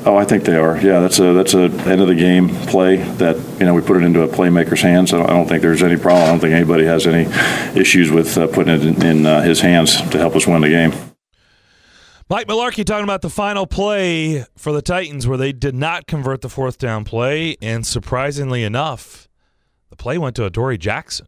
Oh, I think they are. Yeah, that's a end of the game play that we put it into a playmaker's hands. I don't think there's any problem. I don't think anybody has any issues with putting it in his hands to help us win the game. Mike Mularkey talking about the final play for the Titans where they did not convert the fourth down play, and surprisingly enough, the play went to Adoree Jackson.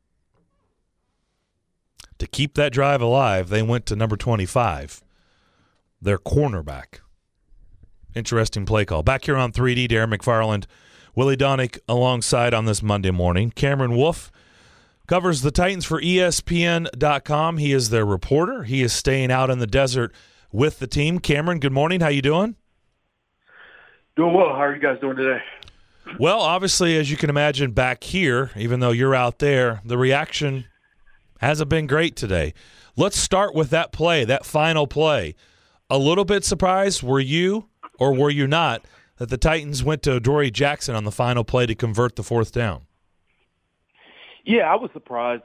To keep that drive alive, they went to number 25, their cornerback. Interesting play call. Back here on 3D, Darren McFarland, Willie Donick alongside on this Monday morning. Cameron Wolfe covers the Titans for ESPN.com. He is their reporter. He is staying out in the desert with the team. Cameron, good morning. How you doing? Doing well. How are you guys doing today? Well, obviously, as you can imagine, back here, even though you're out there, the reaction hasn't been great today. Let's start with that play, that final play. A little bit surprised, were you or were you not, that the Titans went to Adoree Jackson on the final play to convert the fourth down? Yeah, I was surprised.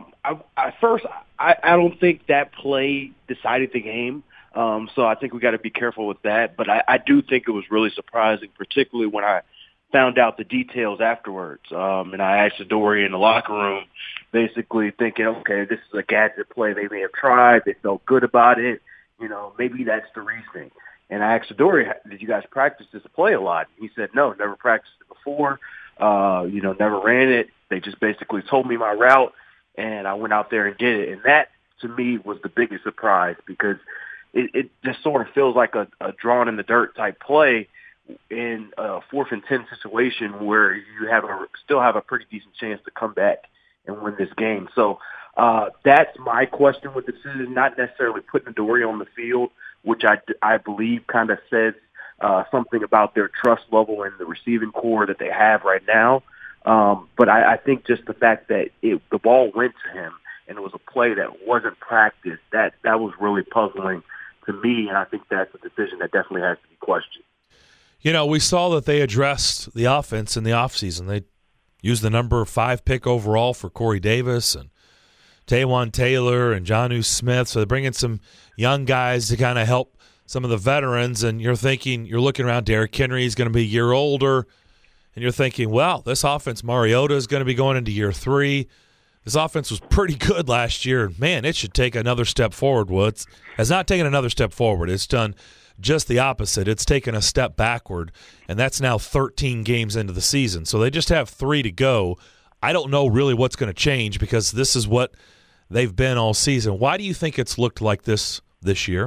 At first, I don't think that play decided the game, so I think we got to be careful with that. But I do think it was really surprising, particularly when I found out the details afterwards. And I asked Adoree in the locker room, basically thinking, okay, this is a gadget play they may have tried. They felt good about it. Maybe that's the reasoning. And I asked Adoree, did you guys practice this play a lot? He said, no, never practiced it before. Never ran it. They just basically told me my route, and I went out there and did it. And that, to me, was the biggest surprise because it just sort of feels like a drawn-in-the-dirt type play in a 4th and 10 situation where you still have a pretty decent chance to come back and win this game. So that's my question with the decision, not necessarily putting Adoree on the field, which I believe kind of says something about their trust level in the receiving core that they have right now. But I think just the fact that the ball went to him and it was a play that wasn't practiced, that was really puzzling to me, and I think that's a decision that definitely has to be questioned. We saw that they addressed the offense in the offseason. They used the number 5 pick overall for Corey Davis and Taywan Taylor and Jonnu Smith. So they bring in some young guys to kind of help some of the veterans. And you're looking around, Derrick Henry is going to be a year older. And you're thinking, well, this offense, Mariota is going to be going into year 3. This offense was pretty good last year. Man, it should take another step forward. Well, it has not taken another step forward. It's done just the opposite. It's taken a step backward, and that's now 13 games into the season. So they just have 3 to go. I don't know really what's going to change because this is what they've been all season. Why do you think it's looked like this year?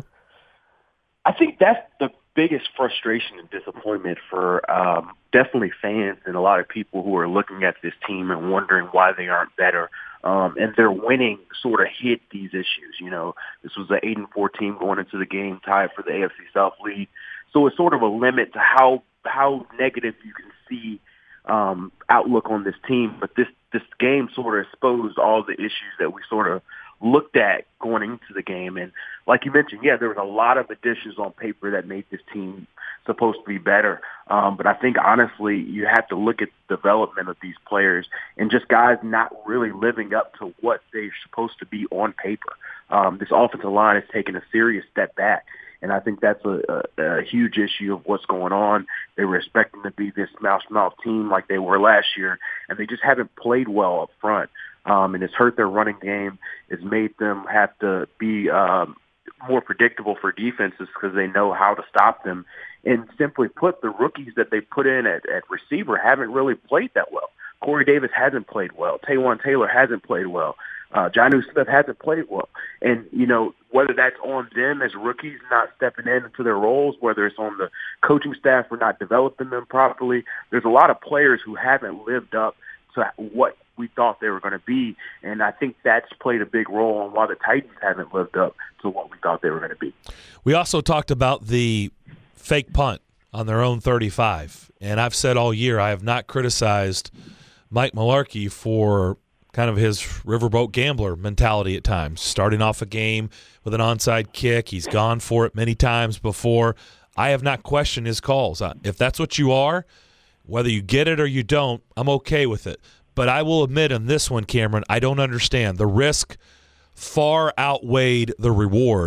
I think that's the biggest frustration and disappointment for definitely fans and a lot of people who are looking at this team and wondering why they aren't better. And their winning sort of hid these issues. This was an 8-4 team going into the game, tied for the AFC South lead. So it's sort of a limit to how negative you can see outlook on this team. But this game sort of exposed all the issues that we sort of looked at going into the game. And like you mentioned, yeah, there was a lot of additions on paper that made this team supposed to be better. But I think, honestly, you have to look at the development of these players and just guys not really living up to what they're supposed to be on paper. This offensive line has taken a serious step back. And I think that's a huge issue of what's going on. They were expecting to be this mouse-mouth team like they were last year, and they just haven't played well up front. And it's hurt their running game. It's made them have to be more predictable for defenses because they know how to stop them. And simply put, the rookies that they put in at receiver haven't really played that well. Corey Davis hasn't played well. Taywan Taylor hasn't played well. Jonnu Smith hasn't played well. And, whether that's on them as rookies not stepping into their roles, whether it's on the coaching staff for not developing them properly, there's a lot of players who haven't lived up to what we thought they were going to be. And I think that's played a big role on why the Titans haven't lived up to what we thought they were going to be. We also talked about the fake punt on their own 35. And I've said all year I have not criticized Mike Mularkey for kind of his riverboat gambler mentality at times, starting off a game with an onside kick. He's gone for it many times before. I have not questioned his calls. If that's what you are, whether you get it or you don't, I'm okay with it. But I will admit on this one, Cameron, I don't understand. The risk far outweighed the reward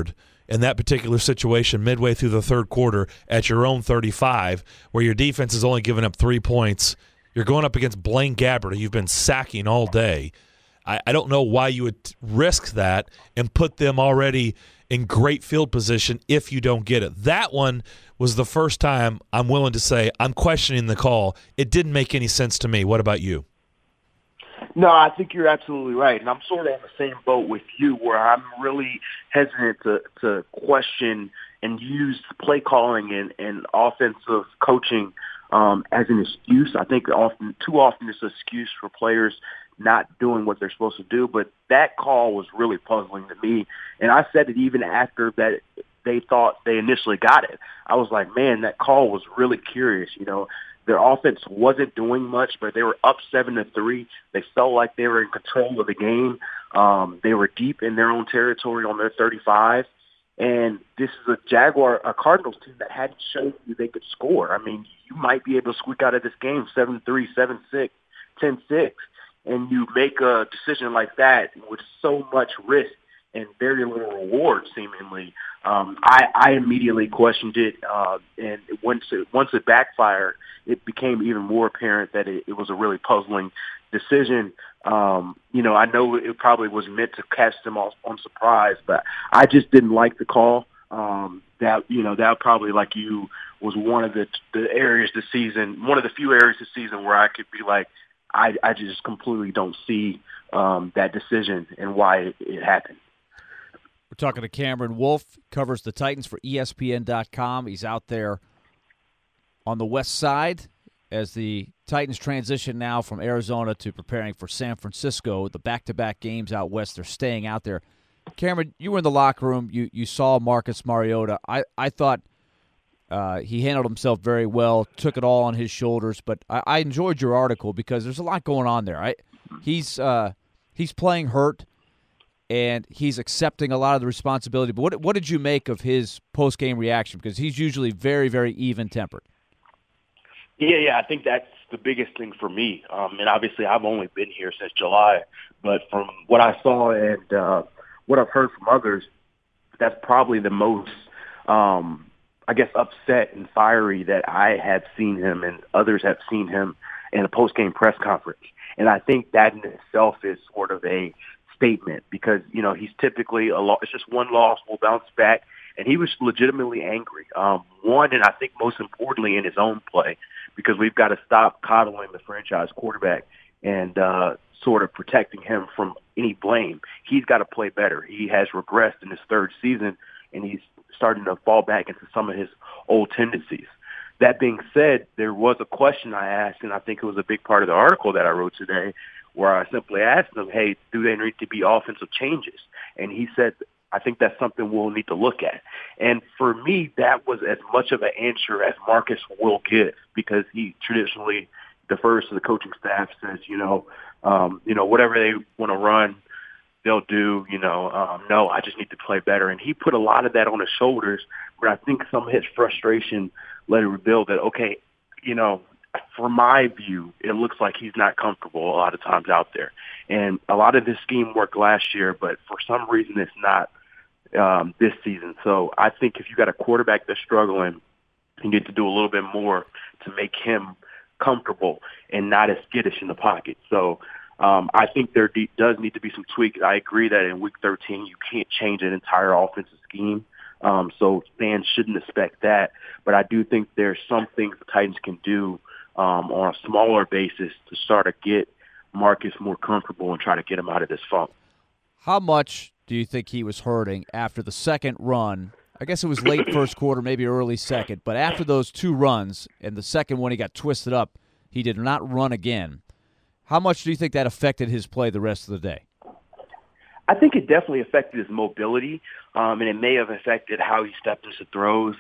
in that particular situation midway through the third quarter at your own 35, where your defense is only giving up 3 points. You're going up against Blaine Gabbert, who you've been sacking all day. I don't know why you would risk that and put them already in great field position if you don't get it. That one was the first time I'm willing to say I'm questioning the call. It didn't make any sense to me. What about you? No, I think you're absolutely right. And I'm sort of on the same boat with you where I'm really hesitant to question and use play calling and offensive coaching as an excuse. I think too often it's an excuse for players not doing what they're supposed to do. But that call was really puzzling to me. And I said it even after that they thought they initially got it. I was like, man, that call was really curious. You know, their offense wasn't doing much, but they were up 7-3. They felt like they were in control of the game. They were deep in their own territory on their 35. And this is a Cardinals team that hadn't shown you they could score. I mean, you might be able to squeak out of this game 7-3, 7-6, 10-6. And you make a decision like that with so much risk and very little reward, seemingly. I immediately questioned it, and once it backfired, it became even more apparent that it was a really puzzling decision. You know, I know it probably was meant to catch them on surprise, but I just didn't like the call. That probably, like you, was one of the areas this season, one of the few areas this season where I could be like, I just completely don't see that decision and why it happened. We're talking to Cameron Wolfe, covers the Titans for ESPN.com. He's out there on the west side as the Titans transition now from Arizona to preparing for San Francisco. The back-to-back games out west, they're staying out there. Cameron, you were in the locker room. You saw Marcus Mariota. I thought he handled himself very well, took it all on his shoulders. But I enjoyed your article because there's a lot going on there. He's playing hurt, and he's accepting a lot of the responsibility. But what did you make of his post-game reaction? Because he's usually very, very even-tempered. Yeah, I think that's the biggest thing for me. And obviously I've only been here since July. But from what I saw and what I've heard from others, that's probably the most, upset and fiery that I have seen him and others have seen him in a post-game press conference. And I think that in itself is sort of a statement because, you know, he's typically it's just one loss, we'll bounce back. And he was legitimately angry. One, and I think most importantly in his own play, because we've got to stop coddling the franchise quarterback and sort of protecting him from any blame. He's got to play better. He has regressed in his third season, and he's starting to fall back into some of his old tendencies. That being said, there was a question I asked, and I think it was a big part of the article that I wrote today, where I simply asked him, hey, do there need to be offensive changes? And he said, I think that's something we'll need to look at. And for me, that was as much of an answer as Marcus will give because he traditionally defers to the coaching staff, says, whatever they want to run, they'll do, no, I just need to play better. And he put a lot of that on his shoulders, but I think some of his frustration let it reveal that, okay, from my view, it looks like he's not comfortable a lot of times out there. And a lot of this scheme worked last year, but for some reason it's not this season. So I think if you got a quarterback that's struggling, you need to do a little bit more to make him comfortable and not as skittish in the pocket. So I think there does need to be some tweaks. I agree that in Week 13 you can't change an entire offensive scheme, so fans shouldn't expect that. But I do think there's some things the Titans can do on a smaller basis to start to get Marcus more comfortable and try to get him out of this funk. How much do you think he was hurting after the second run? I guess it was late first quarter, maybe early second, but after those two runs and the second one he got twisted up, he did not run again. How much do you think that affected his play the rest of the day? I think it definitely affected his mobility, and it may have affected how he stepped into throws.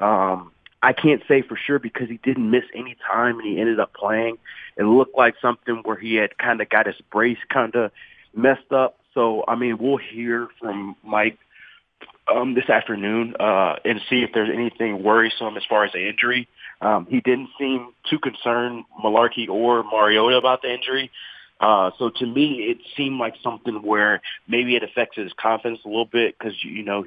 I can't say for sure because he didn't miss any time and he ended up playing. It looked like something where he had kind of got his brace kind of messed up. So, I mean, we'll hear from Mike this afternoon and see if there's anything worrisome as far as the injury. He didn't seem too concerned, Malarkey or Mariota, about the injury. So to me, it seemed like something where maybe it affected his confidence a little bit because, he's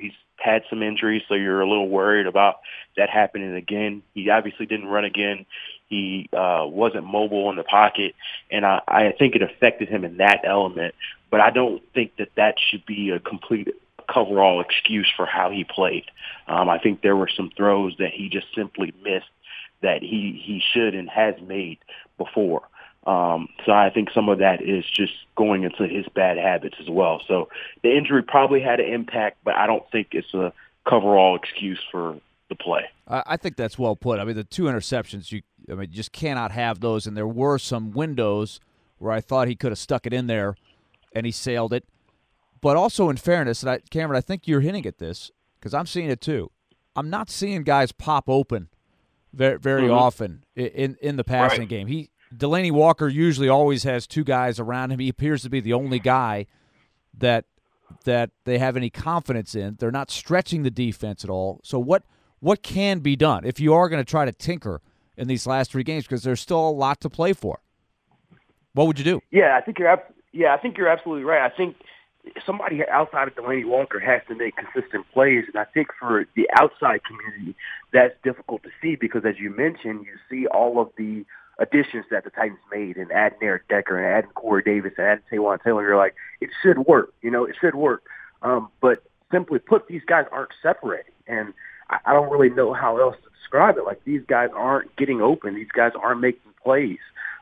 had some injuries, so you're a little worried about that happening again. He obviously didn't run again. He wasn't mobile in the pocket, and I think it affected him in that element. But I don't think that should be a complete coverall excuse for how he played. I think there were some throws that he just simply missed that he should and has made before. So I think some of that is just going into his bad habits as well. So the injury probably had an impact, but I don't think it's a coverall excuse for the play. I think that's well put. I mean, the 2 interceptions, you just cannot have those. And there were some windows where I thought he could have stuck it in there, and he sailed it. But also, in fairness, and Cameron, I think you're hinting at this because I'm seeing it too. I'm not seeing guys pop open very often in the passing game. Delaney Walker usually always has 2 guys around him. He appears to be the only guy that they have any confidence in. They're not stretching the defense at all. So what can be done if you are going to try to tinker in these last 3 games because there's still a lot to play for? What would you do? Yeah, I think you're absolutely right. I think somebody outside of Delaney Walker has to make consistent plays, and I think for the outside community, that's difficult to see because, as you mentioned, you see all of the additions that the Titans made and adding Eric Decker and adding Corey Davis and adding Taywan Taylor. You're like, it should work. It should work. But simply put, these guys aren't separating, and I don't really know how else to describe it. Like, these guys aren't getting open. These guys aren't making plays.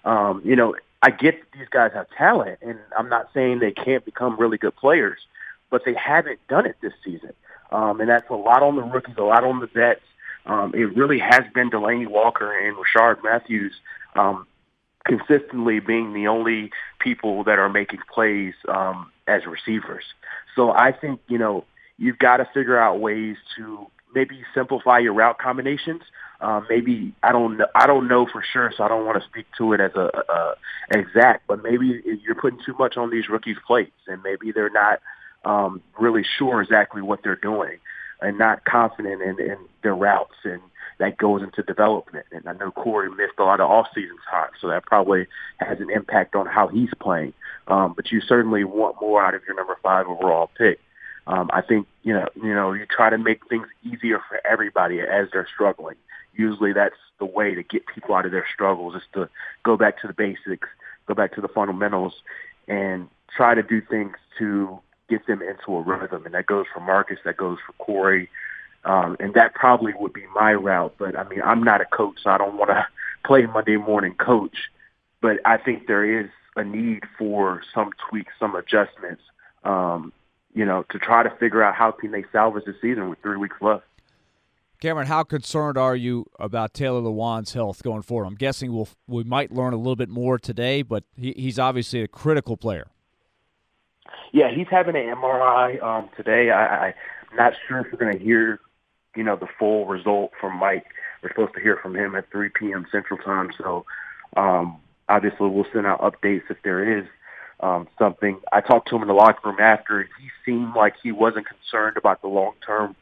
I get that these guys have talent, and I'm not saying they can't become really good players, but they haven't done it this season. And that's a lot on the rookies, a lot on the vets. It really has been Delaney Walker and Rashard Matthews consistently being the only people that are making plays as receivers. So I think, you've got to figure out ways to maybe simplify your route combinations. Maybe I don't know for sure, so I don't want to speak to it as an exact. But maybe you're putting too much on these rookies' plates, and maybe they're not really sure exactly what they're doing, and not confident in their routes, and that goes into development. And I know Corey missed a lot of off-season time, so that probably has an impact on how he's playing. But you certainly want more out of your number 5 overall pick. I think you try to make things easier for everybody as they're struggling. Usually that's the way to get people out of their struggles, is to go back to the basics, go back to the fundamentals, and try to do things to get them into a rhythm. And that goes for Marcus, that goes for Corey, and that probably would be my route. But, I mean, I'm not a coach, so I don't want to play Monday morning coach. But I think there is a need for some tweaks, some adjustments, to try to figure out how can they salvage the season with 3 weeks left. Cameron, how concerned are you about Taylor Lewan's health going forward? I'm guessing we might learn a little bit more today, but he's obviously a critical player. Yeah, he's having an MRI today. I'm not sure if we're going to hear, the full result from Mike. We're supposed to hear from him at 3 p.m. Central Time. So obviously we'll send out updates if there is something. I talked to him in the locker room after, and he seemed like he wasn't concerned about the long-term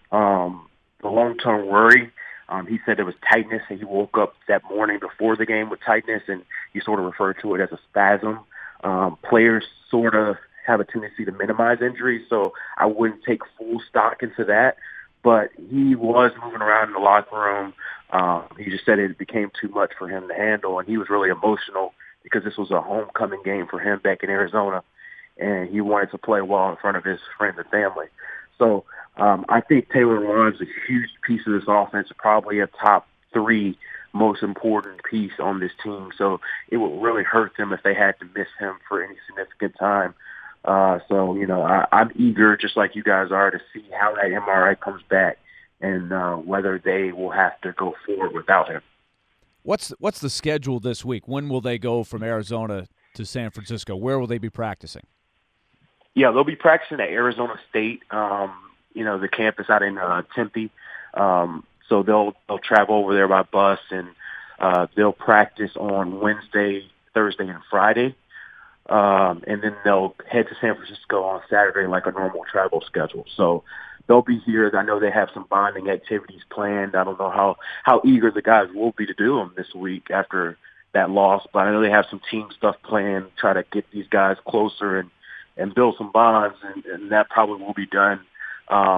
worry. He said it was tightness, and he woke up that morning before the game with tightness, and he sort of referred to it as a spasm. Players sort of have a tendency to minimize injuries, so I wouldn't take full stock into that. But he was moving around in the locker room. He just said it became too much for him to handle, and he was really emotional because this was a homecoming game for him back in Arizona, and he wanted to play well in front of his friends and family. So I think Taylor Lewan is a huge piece of this offense, probably a top 3 most important piece on this team. So it would really hurt them if they had to miss him for any significant time. I'm eager, just like you guys are, to see how that MRI comes back and whether they will have to go forward without him. What's the schedule this week? When will they go from Arizona to San Francisco? Where will they be practicing? Yeah, they'll be practicing at Arizona State. The campus out in Tempe. So they'll travel over there by bus, and they'll practice on Wednesday, Thursday, and Friday. And then they'll head to San Francisco on Saturday like a normal travel schedule. So they'll be here. I know they have some bonding activities planned. I don't know how eager the guys will be to do them this week after that loss, but I know they have some team stuff planned, try to get these guys closer and build some bonds, and that probably will be done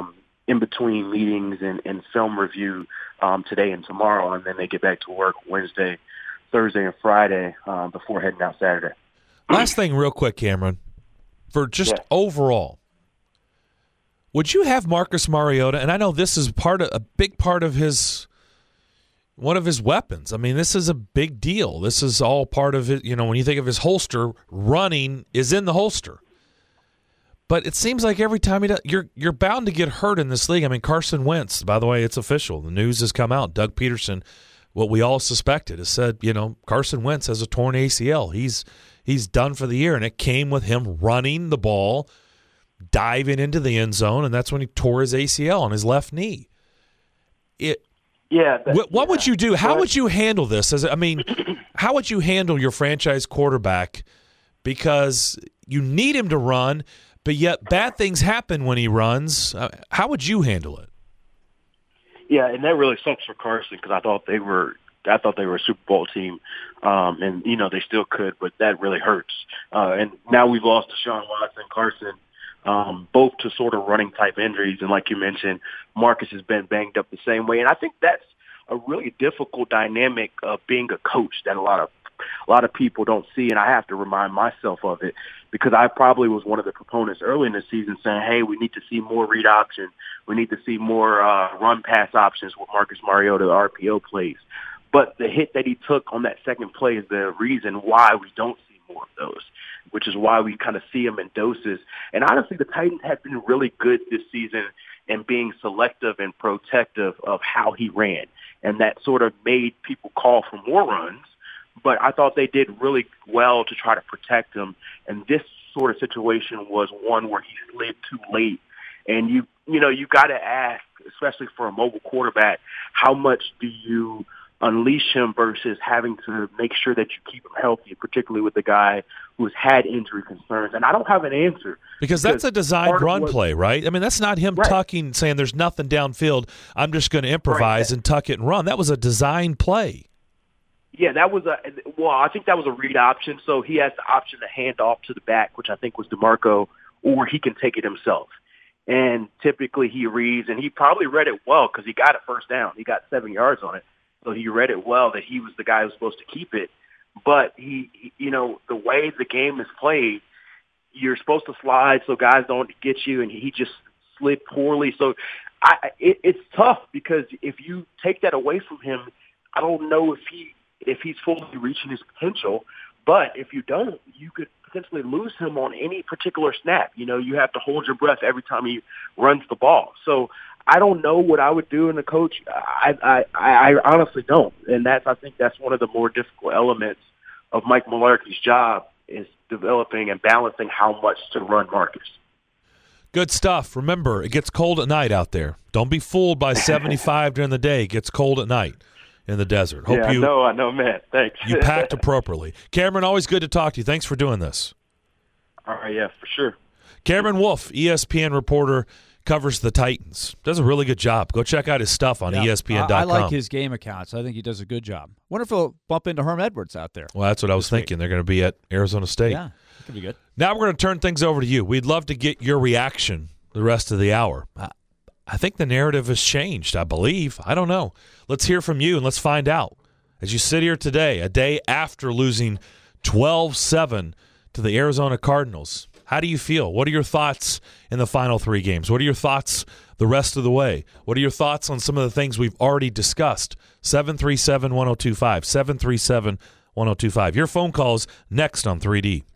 in between meetings and film review today and tomorrow, and then they get back to work Wednesday, Thursday, and Friday before heading out Saturday. Last thing real quick, Cameron, for just overall, would you have Marcus Mariota, and I know this is a big part of one of his weapons. I mean, this is a big deal. This is all part of it. When you think of his holster, running is in the holster. But it seems like every time he does, you're bound to get hurt in this league. I mean, Carson Wentz, by the way, it's official. The news has come out. Doug Peterson, what we all suspected, has said, Carson Wentz has a torn ACL. He's done for the year, and it came with him running the ball, diving into the end zone, and that's when he tore his ACL on his left knee. What would you do? How would you handle this? How would you handle your franchise quarterback? Because you need him to run, but yet bad things happen when he runs. How would you handle it? Yeah, and that really sucks for Carson because I thought they were a Super Bowl team, and they still could, but that really hurts. And now we've lost Deshaun Watson, Carson, both to sort of running type injuries, and like you mentioned, Marcus has been banged up the same way. And I think that's a really difficult dynamic of being a coach that a lot of people don't see, and I have to remind myself of it because I probably was one of the proponents early in the season saying, hey, we need to see more read option. We need to see more run-pass options with Marcus Mariota, RPO plays. But the hit that he took on that second play is the reason why we don't see more of those, which is why we kind of see them in doses. And honestly, the Titans have been really good this season in being selective and protective of how he ran. And that sort of made people call for more runs. But I thought they did really well to try to protect him. And this sort of situation was one where he slid too late. And you got to ask, especially for a mobile quarterback, how much do you unleash him versus having to make sure that you keep him healthy, particularly with a guy who's had injury concerns. And I don't have an answer. Because that's a designed run play, right? I mean, that's not him tucking, saying there's nothing downfield, I'm just going to improvise and tuck it and run. That was a designed play. Yeah, I think that was a read option. So he has the option to hand off to the back, which I think was DeMarco, or he can take it himself. And typically he reads, and he probably read it well because he got a first down. He got 7 yards on it. So he read it well that he was the guy who was supposed to keep it. But he the way the game is played, you're supposed to slide so guys don't get you, and he just slid poorly. So it's tough because if you take that away from him, I don't know if he's fully reaching his potential. But if you don't, you could potentially lose him on any particular snap. You have to hold your breath every time he runs the ball. So I don't know what I would do in a coach. I honestly don't. And I think that's one of the more difficult elements of Mike Mularkey's job is developing and balancing how much to run Marcus. Good stuff. Remember, it gets cold at night out there. Don't be fooled by 75 during the day. It gets cold at night in the desert. I know, man. Thanks. You packed appropriately. Cameron, always good to talk to you. Thanks for doing this. All right, yeah, for sure. Cameron Wolfe, ESPN reporter, covers the Titans. Does a really good job. Go check out his stuff on ESPN.com. I like his game accounts. I think he does a good job. Wonder if he'll bump into Herm Edwards out there. Well, that's what I was thinking. They're going to be at Arizona State. Yeah, that could be good. Now we're going to turn things over to you. We'd love to get your reaction the rest of the hour. I think the narrative has changed, I believe. I don't know. Let's hear from you, and let's find out. As you sit here today, a day after losing 12-7 to the Arizona Cardinals, how do you feel? What are your thoughts in the final three games? What are your thoughts the rest of the way? What are your thoughts on some of the things we've already discussed? 737-1025, 737-1025. Your phone calls next on 3D.